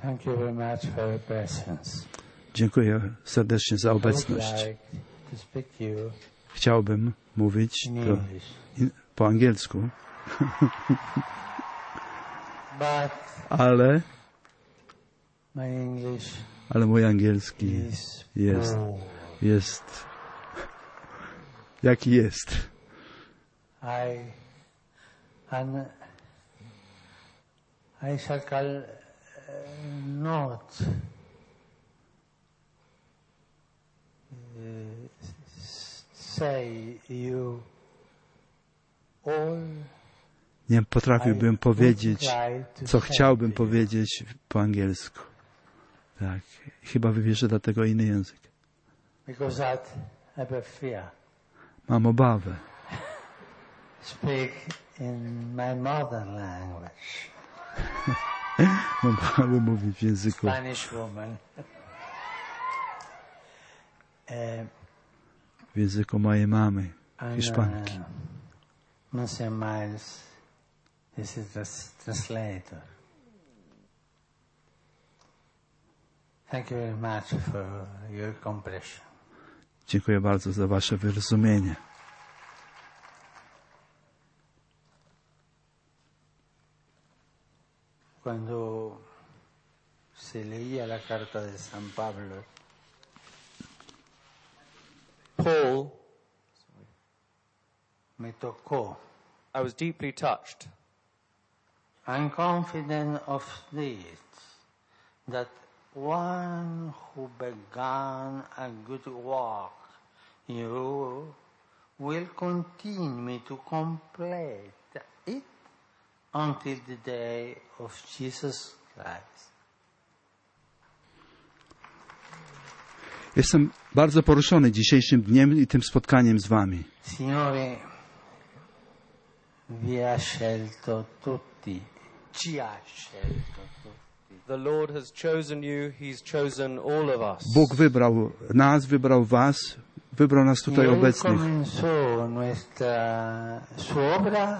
Thank you very much for your presence. Dziękuję serdecznie za I would obecność. like to speak to you Chciałbym mówić in English, po angielsku, but ale my English mój angielski is jest, poor. jest jaki jest. I shall not say you all. Nie potrafiłbym powiedzieć, co chciałbym powiedzieć po angielsku. Tak, chyba wybierze dlatego inny język. Because that I have fear. Mam obawę. Speak in my mother language. Mam obawę mówić w języku. Spanish woman. W języku mojej mamy, Hiszpanki. Monsieur Miles is the translator. Thank you very much for your comprehension. Dziękuję bardzo za wasze wyrozumienie. Cuando se leía la carta de San Pablo, Paul, me tocó. I was deeply touched. I'm confident of this, that one who began a good work in you will continue to complete it until the day of Jesus Christ. Jestem bardzo poruszony dzisiejszym dniem i tym spotkaniem z wami. Signore, vi ha scelto tutti, ci ha scelto tutti. The Lord has chosen you, He's chosen all of us. Bóg wybrał nas, wybrał was, wybrał nas tutaj Y Él obecnych. comenzó su obra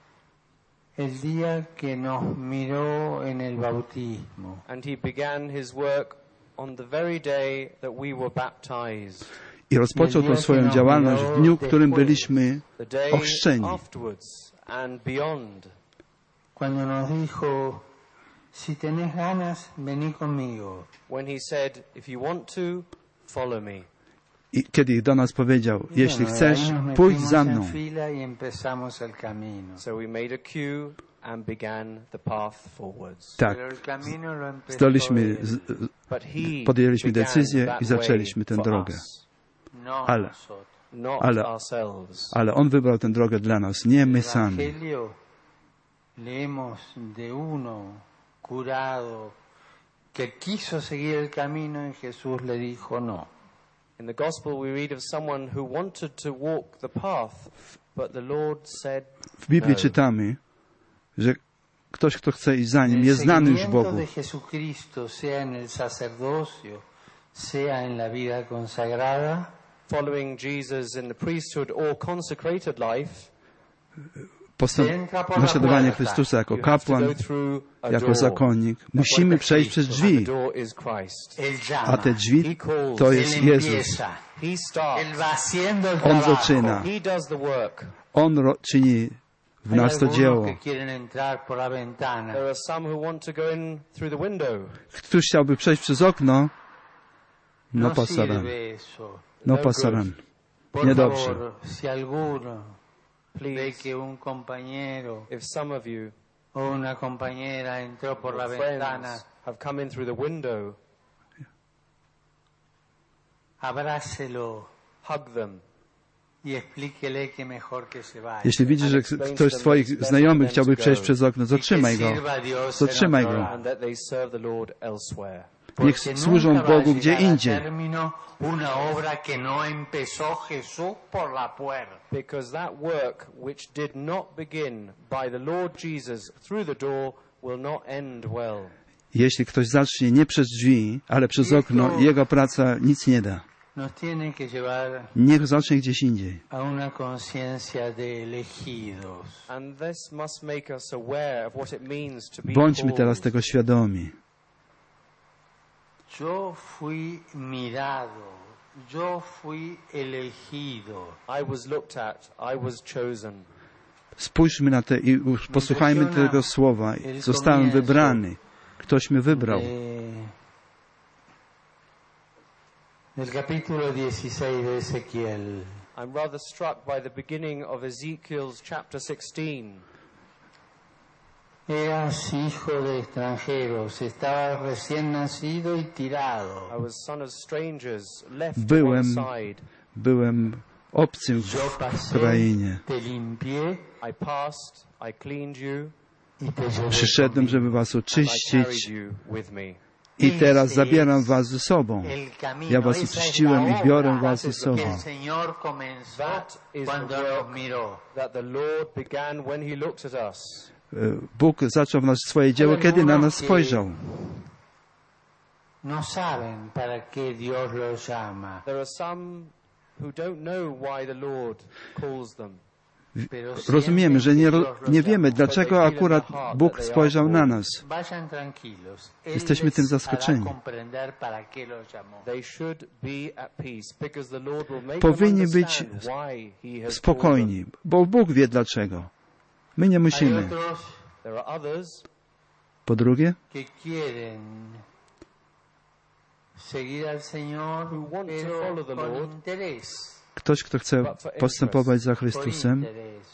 el día que nos miró en el bautismo. And He began His work on the very day that we were baptized. I rozpoczął tą swoją działalność w dniu, w którym byliśmy The day ochrzczeni. afterwards and beyond. Cuando nos dijo, si tenés ganas, vení conmigo. When He said, if you want to, follow me. I kiedy do nas powiedział, jeśli Bueno, chcesz, ahí nos pójdź metimos za en mną. fila y empezamos el camino. So we made a queue and began the path forwards. Tak, Pero el camino lo empezó zdoliśmy, él, But He podjęliśmy began decyzję that i zaczęliśmy tę way for drogę. us, no Ale- nosotros. not Ale- ourselves. Ale On wybrał tę drogę dla nas, nie my sami. Evangelio leemos de uno curado que quiso seguir el camino y Jesús le dijo no. In the Gospel we read of someone who wanted to walk the path, but the Lord said, W Biblii No. czytamy, że ktoś, kto chce iść za Nim, El jest znany już seguimiento Bogu. de Jesucristo, sea en el sacerdocio, sea en la vida consagrada, following Jesus in the priesthood or consecrated life, Naśladowanie Chrystusa jako you have to kapłan, go through a jako door. zakonnik. Musimy przejść przez And drzwi, the door is Christ. Él a llama, te drzwi He calls. to jest Él Jezus. empieza, He starts. Él va haciendo el On trabajo. zaczyna. He does the work. On czyni w Hay nas to algunos dzieło. que quieren entrar por la ventana. There are some who want to go in through the window. Ktoś chciałby przejść przez okno, no No pasarán, sirve eso. no No pasarán. Por Niedobrze. favor, si alguno ve Please, que un compañero if some of you o una compañera entró por la or ventana, friends have come in through the window, abrácelo hug them. y explíquele que mejor que se vaya. Jeśli widzisz, że ktoś z twoich znajomych chciałby przejść przez okno, Y que zatrzymaj go. sirva a Dios Zatrzymaj en otro go. lado. And that they serve the Lord elsewhere. Niech Porque służą nunca va a Bogu gdzie llegar a indziej. término una obra que no empezó Jesús por la puerta. Because that work which did not begin by the Lord Jesus through the door will not end well. Jeśli ktoś zacznie nie przez drzwi, ale przez okno, jego praca nic nie da. Nos tiene que llevar Niech zacznie gdzieś indziej. a una conciencia de elegidos. And this must make us aware of what it means to be Bądźmy called. teraz tego świadomi. Yo fui mirado, yo fui elegido. I was looked at, I was chosen. Spójrzmy na te i posłuchajmy tego słowa. Zostałem wybrany. Ktoś mnie wybrał. Nel capítulo 16 de Ezequiel. I'm rather struck by the beginning of Ezekiel's chapter 16. Eras hijo de extranjeros, estabas recién nacido y tirado. I was son of strangers, left to Byłem one side. obcym w krainie. Te limpié I passed, I cleaned you, y te llevé Przyszedłem, żeby conmigo. was and I carried oczyścić you with me. i teraz zabieram was ze sobą. El camino, Ja was esa es oczyściłem la i biorę obra was ze que sobą. el Señor comenzó That is the cuando work nos miró. that the Lord began when He looked at us. Bóg zaczął w nas swoje dzieło, kiedy na nas spojrzał. No saben para qué Dios los llama. There are some who don't know why the Lord calls them. Pero Rozumiemy, że sienten que Dios los nie wiemy, llama. dlaczego akurat Bóg spojrzał na nas. Vayan tranquilos. Él Jesteśmy les tym hará zaskoczeni. comprender para qué los llamó. They should be at peace because the Lord will make Powinni them być understand why He has spokojni, bo Bóg wie dlaczego. My nie Hay musimy. otros called them. There are others Po drugie, que quieren seguir al Señor, Who want to pero follow the con Lord. interés. ktoś, kto chce postępować za Por Chrystusem, interés.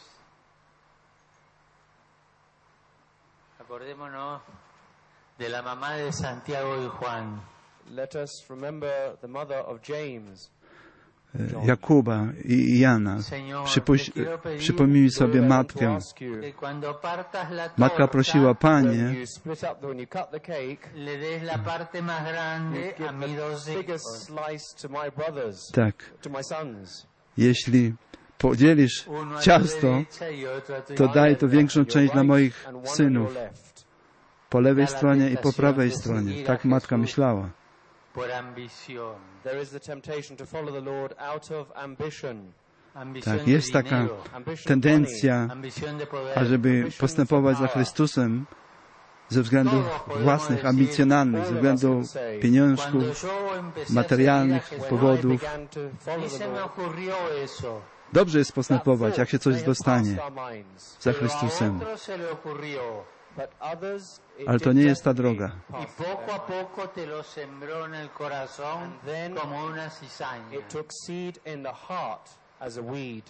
Acordémonos de la mamá de Santiago y Juan. Let us remember the mother of James. Jakuba i Jana. Przypomnij sobie matkę. Que cuando partas la Matka torta, prosiła, When Panie, you split up, when you cut the cake, le des la parte más grande a give mis dos the biggest hijos. slice to my brothers, tak, to my sons. jeśli podzielisz Uno a tu ciasto, derecha y otro a tu to daj izquierda. to większą Your część dla right moich and one on synów, your left. po lewej stronie i po prawej stronie. Tak matka myślała. Por ambición. There is the temptation to follow the Lord out of ambition. Ambición Tak, jest de taka dinero, Ambition tendencja, ambición de poder. ażeby postępować za Chrystusem ze względów własnych, ambicjonalnych, ze względu pieniążków, Cuando yo empecé materialnych a seguir a Jesús, powodów. began to ni follow the se me Lord. ocurrió eso. Dobrze jest That postępować, thought jak się coś may have dostanie passed our minds, za Pero a Chrystusem. otros se le ocurrió. but others, it Ale to did nie jest ta definitely droga. Y pass poco their a poco te lo sembró en el corazón And then como una cizaña. It took seed in the heart as a weed.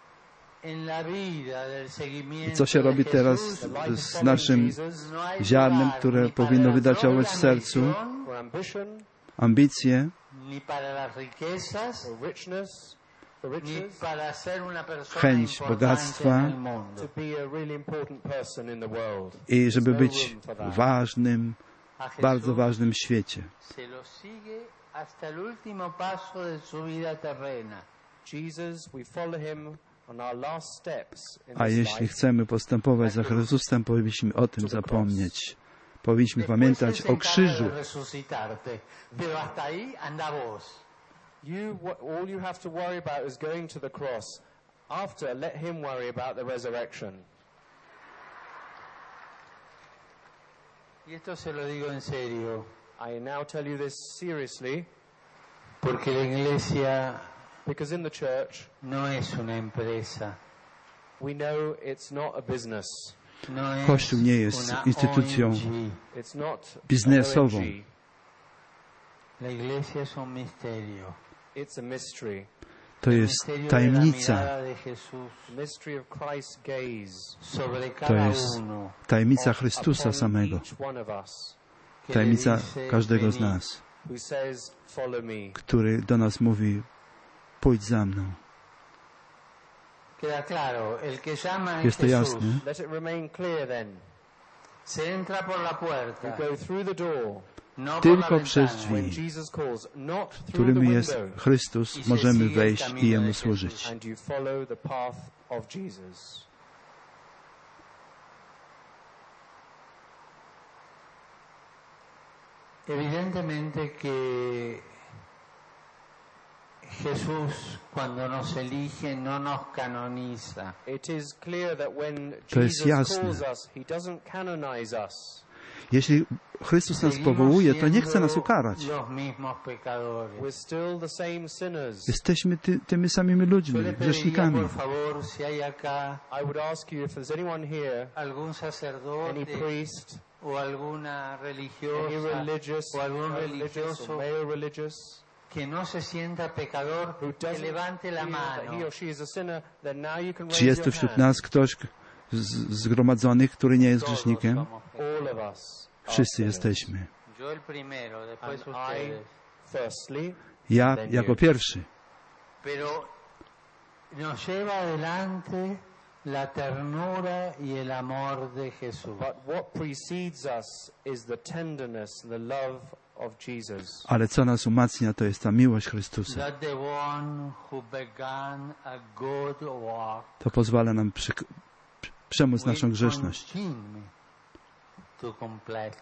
En la vida del I seguimiento co się de robi teraz Jesús, The life of z following naszym Jesus, no hay ziarnem, lugar które ni para powinno la wydawać w sercu, programación, for ambition, ambicje, ni para las riquezas, for richness, for ni riches, para ser una persona chęć importante bogactwa, en el mundo. to be a really important person in the world. i żeby There's no być room for that. ważnym, A Jesús bardzo ważnym w świecie. se lo sigue hasta el último paso de su vida terrena. Jesus, we follow him on our last steps in A this jeśli life. chcemy postępować za Chrystusem, powinniśmy o tym zapomnieć. Powinniśmy Después pamiętać Él se o encarga krzyżu. de resucitarte, pero hasta ahí anda vos. All you have to worry about is going to the cross. After, let him worry about the resurrection. Y esto se lo digo en serio, I now tell you this seriously, porque la iglesia because in the church, no es una empresa, we know it's not a business. no es Kościół nie jest una instytucją ONG. It's not biznesową. an ONG. La iglesia es un misterio. It's a mystery. To El jest misterio de la tajemnica, mirada de Jesús The mystery of Christ's gaze sobre to cada jest uno, tajemnica upon Chrystusa samego, each one of us, que le tajemnica dice, każdego z "Venid". nas, who says, follow me. który do nas mówi, pójdź za mną. Queda claro, el que llama es Jest to Jesús. jasne. Let it remain clear then. Se entra por la We puerta, go through the door no por la Tylko przez ventana. when drzwi, Jesus calls, not through the którymi jest window, Chrystus, możemy wejść i Jemu służyć. and you follow the path of Jesus. Evidentemente que Jesús cuando nos elige no nos canoniza. It is clear that when To jest Jesus jasne. calls us, he doesn't canonize us. Jeśli Chrystus nas powołuje, to nie chce nas ukarać. We're still the same sinners. Jesteśmy tymi samymi ludźmi, grzesznikami. I would ask you if there's anyone here, any priest, o alguna any religiosa religious, o algún religious or religioso male religious, que no se sienta pecador, who que doesn't levante la feel that he mano. or she is a sinner, then now you can Czy raise jest your tu wśród hand. nas ktoś zgromadzonych, który nie jest Todos grzesznikiem? somos pecadores. All of us are Wszyscy sinners. jesteśmy. Yo el primero, después And I, ustedes. firstly, Ja jako pierwszy. Pero nos lleva adelante la ternura y el amor de Jesús. but what precedes us is the tenderness and the love of Jesus. Ale co nas umacnia, to jest ta miłość Chrystusa. That the one who began a good work To pozwala nam przemóc naszą will grzeszność. continue to complete.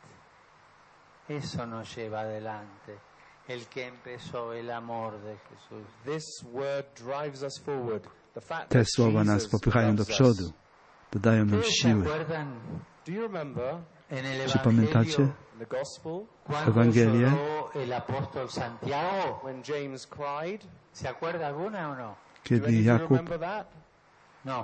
Eso nos lleva adelante. El que empezó el amor de Jesús. This word drives us forward. The fact Te that słowa nas Jesus popychają do loves przodu, us. dodają nam ¿Ustedes se siły. acuerdan Do you remember en el Czy pamiętacie Evangelio in the gospel cuando Ewangelię? lloró el apóstol Santiago? when James cried? ¿Se acuerda alguna o no? Do Kiedy any of you Jakub, remember that? No.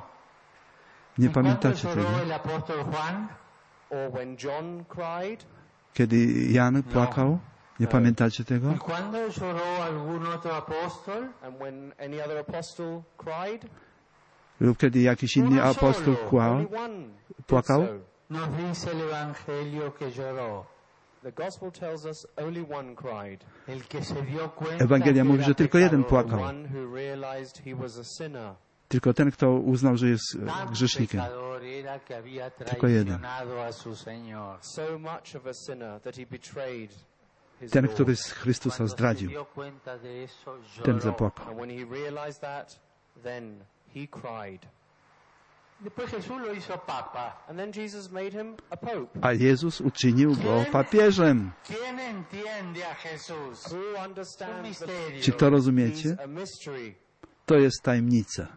nie ¿Y cuándo pamiętacie lloró tego? el apóstol Juan? Or when John cried? Kiedy Jan płakał? Nie pamiętacie tego? ¿Y cuándo lloró algún otro apóstol? And when any other apostle cried? Lub kiedy jakiś inny apostoł Only one did płakał? so. Nos dice el Evangelio que lloró. The gospel tells us only one cried. El que se dio cuenta Ewangelia que mówi, era że tylko jeden pecador. płakał. One who realized he was a sinner. Tylko ten, kto uznał, że jest Tan grzesznikiem. pecador era que había Tylko jeden. traicionado a su Señor. So much of a sinner that he betrayed his Ten, Lord. który z Chrystusa Cuando se zdradził, dio cuenta de eso, ten lloró. zapłakał. And when he realized that, then he cried. Después Jesús lo hizo papa. And then Jesus made him a pope. A Jezus uczynił go papieżem. ¿Quién entiende a Jesús? Who Un understands the misterio. Czy to rozumiecie? He's a mystery. To jest tajemnica.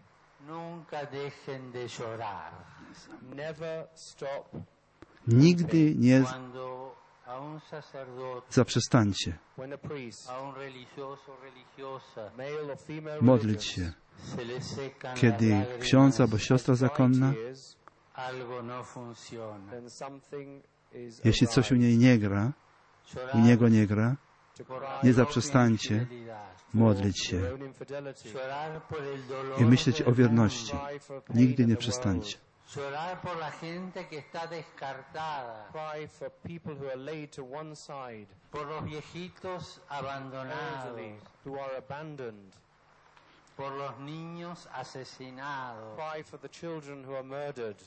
Nunca dejen de llorar. Never stop. Nigdy nie Cuando a un sacerdote, zaprzestańcie When a priest, a un religioso o religiosa, male or female modlić religious, się. se le secan Kiedy las lágrimas, ksiądz albo siostra zakonna, tears, algo no funciona. then something is jeśli coś u awry. niej nie gra, Llorar u niego nie gra, To cry nie por zaprzestańcie infidelidad. modlić your się own infidelity. Llorar por el dolor i myśleć del o wierności. Cry for pain Nigdy in nie the przestańcie. world. Llorar por la gente que está descartada, Cry for people who are laid to one side, por los viejitos abandonados, elderly who are abandoned. por los niños asesinados, Cry for the children who are murdered.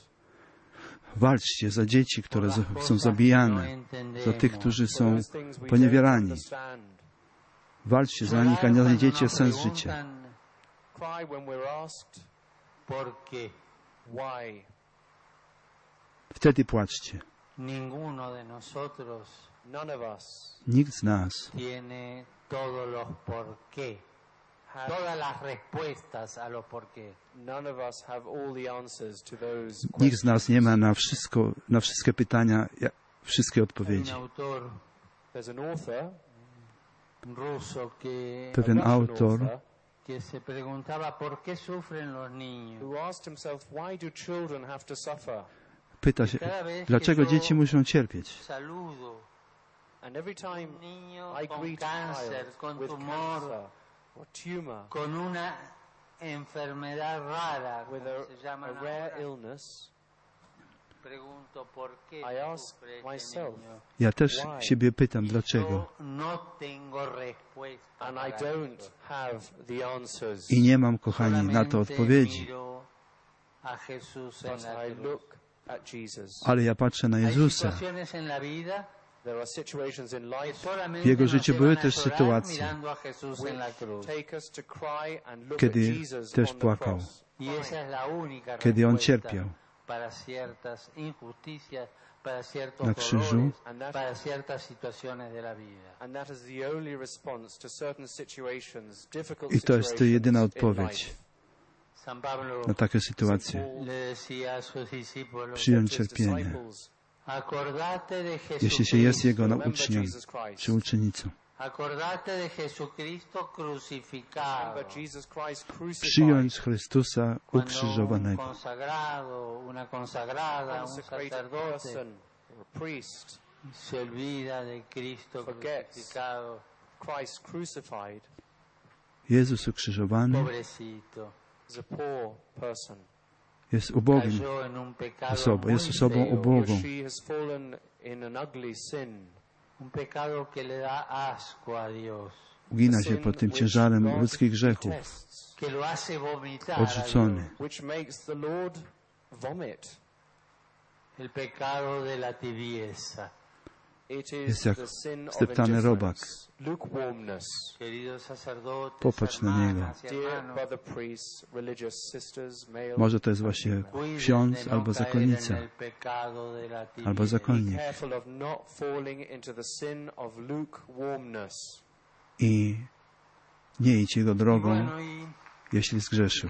Walczcie za dzieci, por które las są cosas que no zabijane, entendemos. za tych, którzy For są those things we don't poniewierani. understand. Walczcie za Llorar nich, a nie cuando znajdziecie nos sens życia. preguntan Cry when we're asked por qué. why. Wtedy płaczcie. Ninguno de nosotros None of us Nikt z nas tiene todos los por qué, have, todas las respuestas a los por qué. none of us have all the answers to those Nikt z nas questions. nie ma na wszystkie pytania wszystkie Hay un odpowiedzi. autor There's an author, ruso Pewien a Russian autor author, que se preguntaba por qué sufren los niños. who asked himself, why do children have to suffer? pyta się, dlaczego dzieci muszą cierpieć? Saludo And every time un niño I con greet a cáncer, child con with tumor, cancer or tumor, con una enfermedad rara, with como se a llaman rare ahora, illness, pregunto por qué I ask sufre este myself, niño. Ja też Why? siebie pytam, Y dlaczego. yo no tengo respuesta and I para don't eso. have the answers. I nie mam, kochani, na to Solamente odpowiedzi. miro a Jesús en But la I cruz. look at Jesus. Ale ja patrzę na Hay Jezusa. situaciones en la vida There are situations in que life solamente W Jego nos życiu llevan były a też llorar sytuacje, mirando a Jesús en la cruz. take us to cry and look Kiedy at Jesus też on the płakał. cross. Y esa es la única Kiedy On respuesta cierpiał para ciertas injusticias, para ciertos na krzyżu. dolores, para ciertas situaciones de la vida. And that is the only response to certain situations, difficult I to jest situations jedyna in odpowiedź life. San Pablo na takie sytuacje. Paul le decía a sus discípulos, Przyjąć said to his cierpienie. disciples, jeśli się jest Jego uczniem czy uczennicą. Przyjąć Chrystusa ukrzyżowanego. Jezus ukrzyżowany jest ubogim osobą, jest osobą ubogą. Ugina się pod tym ciężarem ludzkich grzechów, odrzucony. Jest jak steptany robak. Popatrz na niego. Może to jest właśnie ksiądz albo zakonnica, albo zakonnik. I nie idź jego drogą, jeśli zgrzeszył.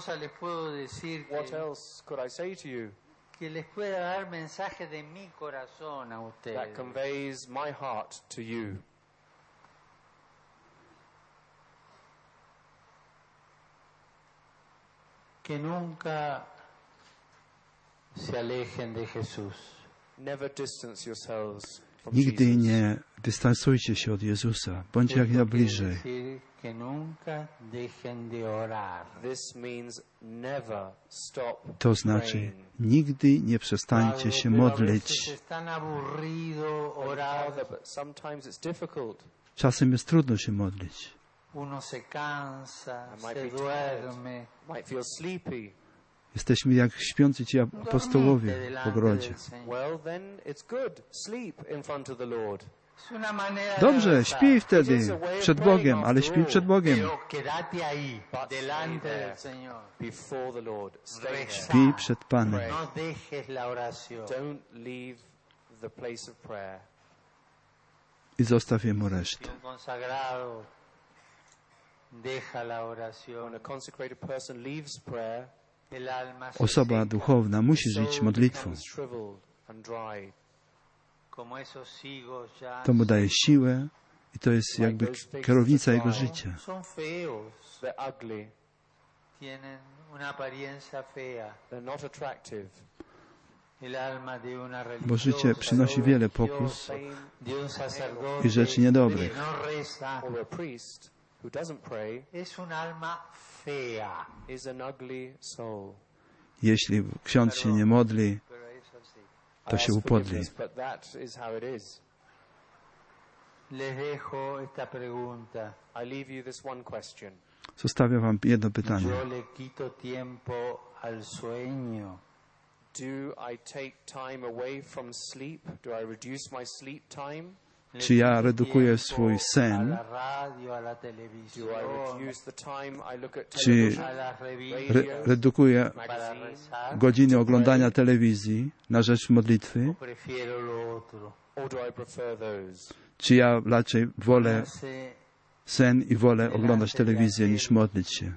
Que les pueda dar mensaje de mi corazón a ustedes. That conveys my heart to you. Que nunca se alejen de Jesús. Never distance yourselves from Nigdy Jesus. nie dystansujcie się od Jezusa. Bądźcie jak najbliżej. Que nunca dejen de orar. This means never stop To znaczy, nigdy nie przestańcie się modlić. But sometimes it's difficult. Czasem jest trudno się modlić. Uno se cansa, Might se be duerme. Might feel sleepy. Jesteśmy jak śpiący ci apostołowie w ogrodzie. Well, then it's good. Sleep in front of the Lord. Dobrze, śpij wtedy przed Bogiem, ale śpij przed Bogiem. Before the Lord. Stay there. Śpij przed Panem. Don't leave the place of prayer. I zostaw Jemu resztę. When a consecrated person leaves prayer, Osoba duchowna musi żyć modlitwą. To mu daje siłę i to jest jakby kierownica jego życia. they're ugly. They're not attractive. Bo życie przynosi wiele pokus i rzeczy niedobrych. Or a priest who doesn't pray is an ugly soul. Jeśli ksiądz się nie modli, to się upodli. But that is how it is. I leave you this one question. Zostawiam wam jedno pytanie. Do I take time away from sleep? Do I reduce my sleep time? Czy ja redukuję swój sen? Do I reduce the time I look at Czy television, redukuję magazine, godziny oglądania telewizji na rzecz modlitwy? or do I prefer those? Czy ja raczej wolę sen i wolę oglądać telewizję niż modlić się?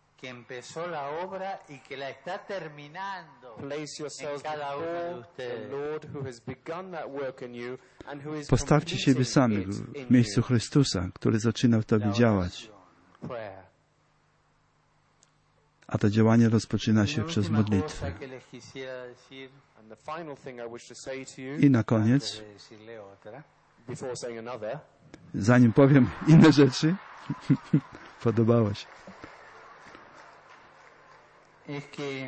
Place yourselves before the Lord who has begun that work in you and who is Postawcie siebie samych completing it w in miejscu you. Chrystusa, który zaczyna w tobie działać. Prayer. A to działanie rozpoczyna się przez modlitwę. And the final thing I wish to say to you I na koniec, before saying another, zanim powiem inne rzeczy, podobało się. Es que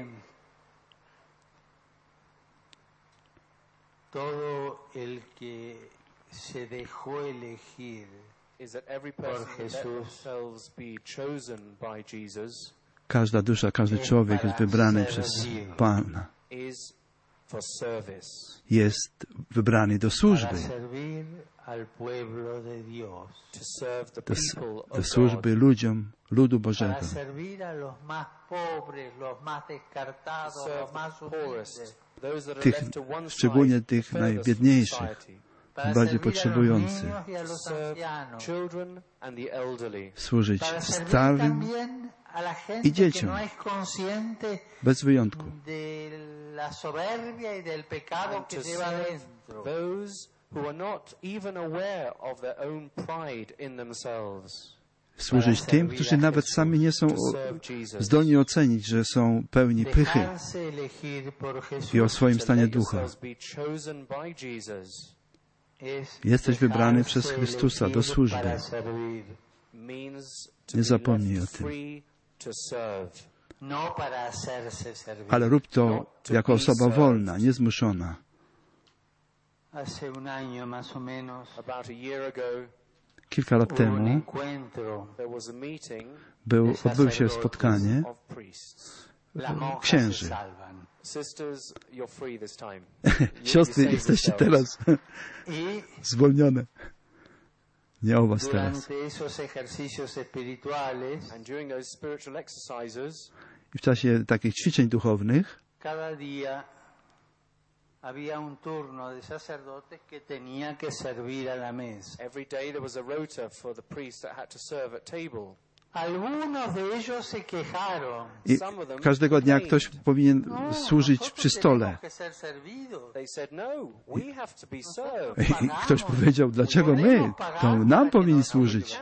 todo el que se dejó elegir is that every person who let themselves be chosen by Jesus Każda dusza, każdy człowiek jest wybrany przez Pana. is for service. Jest wybrany do służby. To serve the Do, people do of służby God. ludziom, ludu Bożego. To serve the poorest, those that are Tych, left to one szczególnie side, tych the furthest from najbiedniejszych, society. bardziej potrzebujących. To serve children and the elderly. Służyć starym i dzieciom, bez wyjątku. Those who are not even aware of their own pride in themselves. Służyć tym, którzy nawet sami nie są zdolni ocenić, że są pełni pychy i o swoim stanie ducha. Jesteś wybrany przez Chrystusa do służby. Nie zapomnij o tym. Ale rób to jako osoba wolna, niezmuszona. Kilka lat temu odbyło się spotkanie księży. Siostry, jesteście teraz zwolnione. Nie o was teraz. I w czasie takich ćwiczeń duchownych había un turno de sacerdotes que tenía que servir a la mesa. Every day there was a rota for the priests that had to serve at table. Algunos de ellos se quejaron. I każdego dnia ktoś powinien służyć przy stole. I ktoś powiedział, dlaczego my? To nam powinni służyć.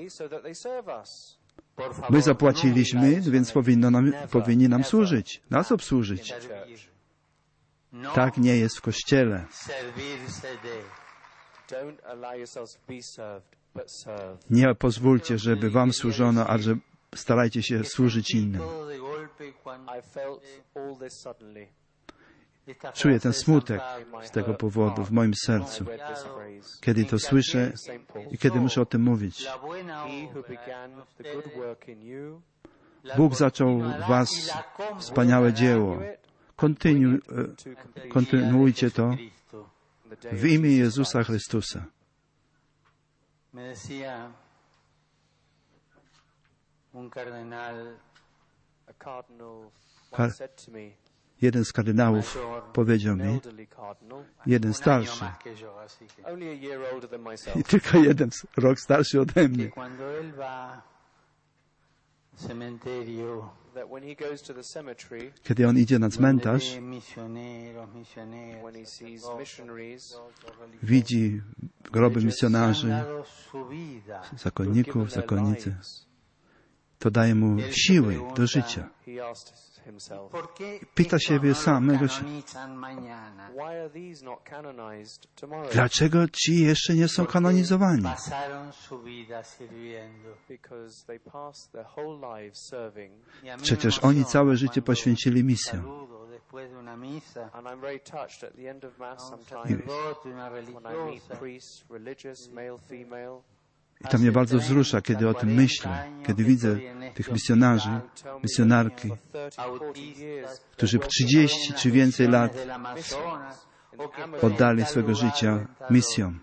My zapłaciliśmy, więc powinni nam służyć. Nas obsłużyć. Tak nie jest w Kościele. Nie pozwólcie, żeby wam służono, a że starajcie się służyć innym. Czuję ten smutek z tego powodu w moim sercu, kiedy to słyszę i kiedy muszę o tym mówić. Bóg zaczął w was wspaniałe dzieło. Kontynuujcie to w imię Jezusa Chrystusa. Jeden z kardynałów powiedział mi, jeden starszy, i tylko jeden rok starszy ode mnie, kiedy on idzie na cmentarz, widzi groby misjonarzy, zakonników, zakonnicy, to daje mu siły do życia. Pyta siebie samego, dlaczego ci jeszcze nie są kanonizowani? Przecież oni całe życie poświęcili misjom. I to mnie bardzo wzrusza, kiedy o tym myślę, kiedy widzę tych misjonarzy, misjonarki, którzy 30 czy więcej lat oddali swego życia misjom.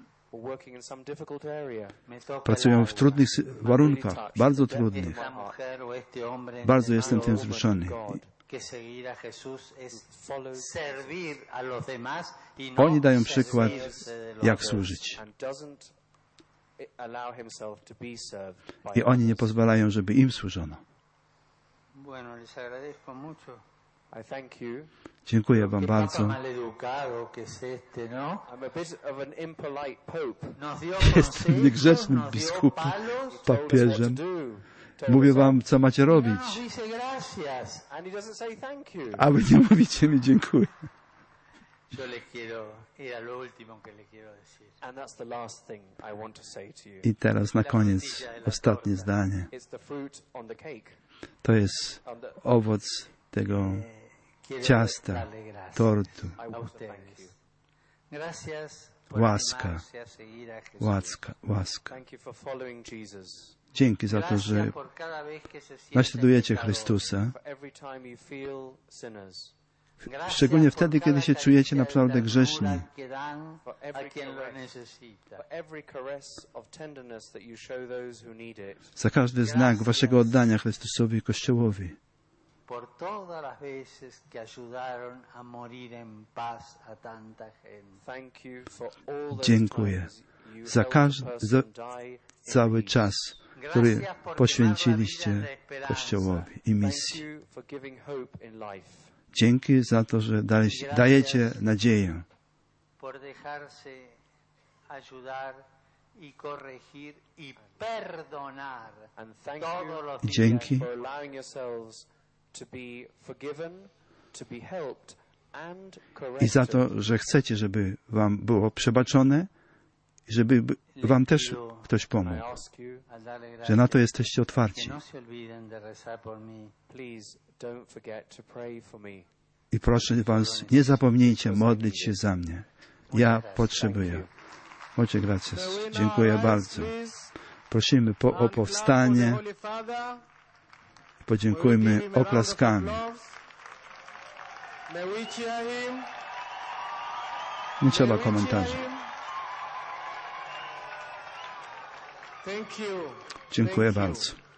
Pracują w trudnych warunkach, bardzo trudnych. Bardzo jestem tym wzruszony. Oni dają przykład, jak służyć. I oni nie pozwalają, żeby im służono. Dziękuję wam bardzo. Jestem niegrzecznym biskupem, papieżem. Mówię wam, co macie robić. A wy nie mówicie mi dziękuję. I teraz na koniec ostatnie zdanie. To jest owoc tego ciasta, tortu. Łaska, łaska, łaska. Dzięki za to, że naśladujecie Chrystusa. Szczególnie wtedy, kiedy się czujecie naprawdę grzeszni. Za każdy znak waszego oddania Chrystusowi i Kościołowi. Dziękuję za cały czas, który poświęciliście Kościołowi i misji. Dzięki za to, że dajecie nadzieję. I dzięki, i za to, że chcecie, żeby wam było przebaczone i żeby wam też ktoś pomógł. Że na to jesteście otwarci. I proszę was, nie zapomnijcie modlić się za mnie. Ja potrzebuję. Ojcze, gracias. Dziękuję bardzo. Prosimy o powstanie. Podziękujmy oklaskami. Nie trzeba komentarzy. Dziękuję bardzo.